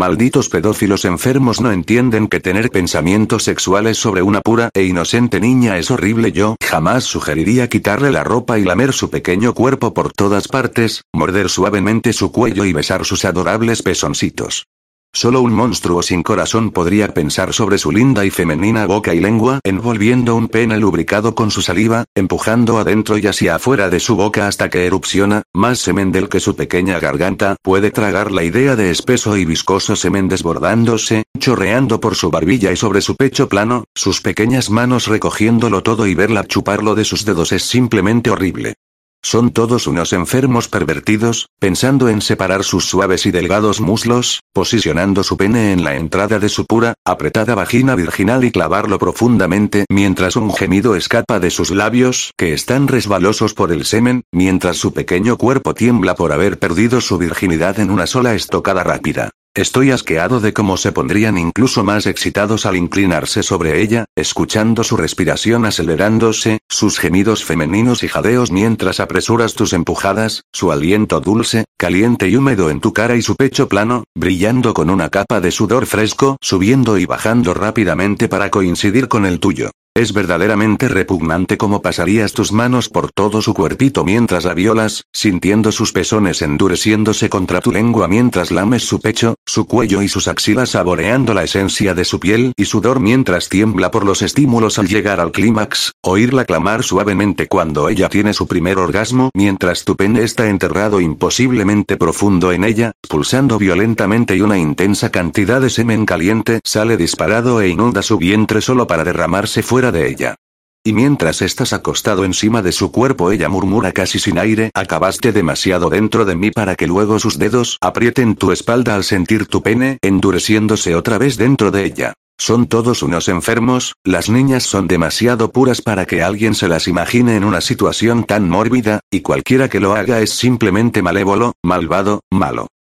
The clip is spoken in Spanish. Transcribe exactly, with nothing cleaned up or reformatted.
Malditos pedófilos enfermos no entienden que tener pensamientos sexuales sobre una pura e inocente niña es horrible. Yo jamás sugeriría quitarle la ropa y lamer su pequeño cuerpo por todas partes, morder suavemente su cuello y besar sus adorables pezoncitos. Solo un monstruo sin corazón podría pensar sobre su linda y femenina boca y lengua, envolviendo un pene lubricado con su saliva, empujando adentro y hacia afuera de su boca hasta que erupciona, más semen del que su pequeña garganta puede tragar. La idea de espeso y viscoso semen desbordándose, chorreando por su barbilla y sobre su pecho plano, sus pequeñas manos recogiéndolo todo y verla chuparlo de sus dedos es simplemente horrible. Son todos unos enfermos pervertidos, pensando en separar sus suaves y delgados muslos, posicionando su pene en la entrada de su pura, apretada vagina virginal y clavarlo profundamente mientras un gemido escapa de sus labios que están resbalosos por el semen, mientras su pequeño cuerpo tiembla por haber perdido su virginidad en una sola estocada rápida. Estoy asqueado de cómo se pondrían incluso más excitados al inclinarse sobre ella, escuchando su respiración acelerándose, sus gemidos femeninos y jadeos mientras apresuras tus empujadas, su aliento dulce, caliente y húmedo en tu cara y su pecho plano, brillando con una capa de sudor fresco, subiendo y bajando rápidamente para coincidir con el tuyo. Es verdaderamente repugnante cómo pasarías tus manos por todo su cuerpito mientras la violas, sintiendo sus pezones endureciéndose contra tu lengua mientras lames su pecho, su cuello y sus axilas, saboreando la esencia de su piel y sudor mientras tiembla por los estímulos al llegar al clímax, oírla clamar suavemente cuando ella tiene su primer orgasmo mientras tu pene está enterrado imposiblemente profundo en ella, pulsando violentamente y una intensa cantidad de semen caliente sale disparado e inunda su vientre solo para derramarse fuera de ella. Y mientras estás acostado encima de su cuerpo ella murmura casi sin aire: acabaste demasiado dentro de mí para que luego sus dedos aprieten tu espalda al sentir tu pene endureciéndose otra vez dentro de ella. Son todos unos enfermos, las niñas son demasiado puras para que alguien se las imagine en una situación tan mórbida, y cualquiera que lo haga es simplemente malévolo, malvado, malo.